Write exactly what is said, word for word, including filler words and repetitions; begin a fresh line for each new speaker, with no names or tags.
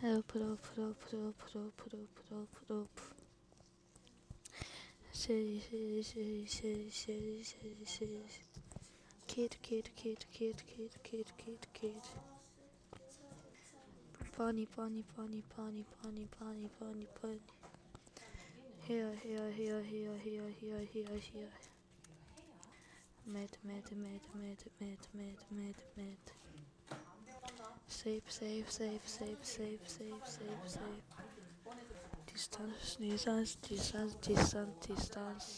Help, help, help, help, help, help, help, help. City, city, city, city, city, city, city. Kid, kid, kid, kid, kid, kid, kid, kid. Bunny, bunny, bunny, bunny, bunny, bunny, bunny, bunny. Here, here, here, here, here, here, here, here. Med, med, med, med, med, med, med, med. Save, save, save, save, save, save, save, save. Distance, distance, distance, distance, distance.